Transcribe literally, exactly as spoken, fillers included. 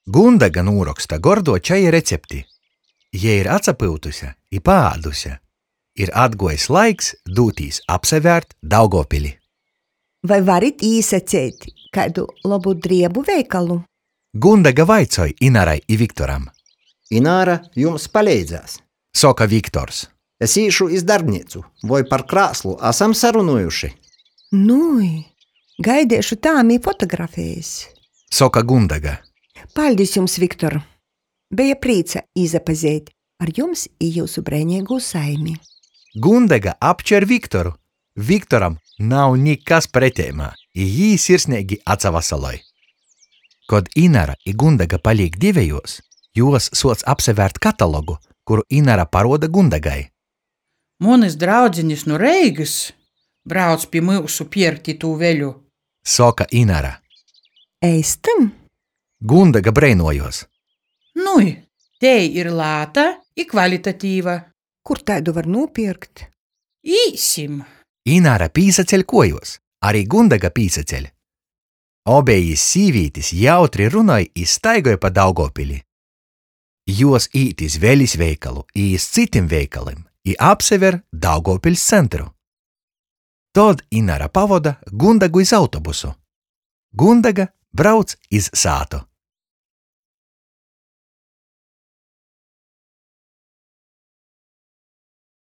Gundaga nūroksta gordo čaja recepti. Ja ir atsapyutuse i paāduse, ir atgojis laiks dūtīs apsevērt Daugavpili. Vai varit īsacēt kādu labu driebu veikalu? Gundaga vaicoj Inarai i Viktoram. Inara jums palīdzēs. Soka Viktors. Es īšu iz darbnīcu, vai par krāslu esam sarunojuši. Nui, gaidiešu tām i fotografējas. Soka Gundaga. Paldies jums, Viktor. Bija prīca izapazēt ar jums i jūsu brēņīgu saimi. Gundaga apčer Viktoru. Viktoram nav nikas pretēmā, i jī sirsnīgi atsavasaloj. Kod Inara i Gundaga paliek divējos, jos soc apsevērt katalogu, kuru Inara paroda Gundagai. Monis draudzinis no Reigas brauc pie mūsu pierti tū veļu. Soka Inara. Eistam? Gundaga breinojos. Nui, te ir lāta i kvalitatīva. Kur tādu var nopirkt? Īsim. Inara pīsaceļ kojos, arī Gundaga pīsaceļ. Obējis sīvītis jautri runoj i staigoja pa Daugavpili. Jos ītis veļis veikalu i iz citim veikalim i apsever Daugavpils centru. Tod Inara pavoda Gundagu iz autobusu. Gundaga brauc iz sātu.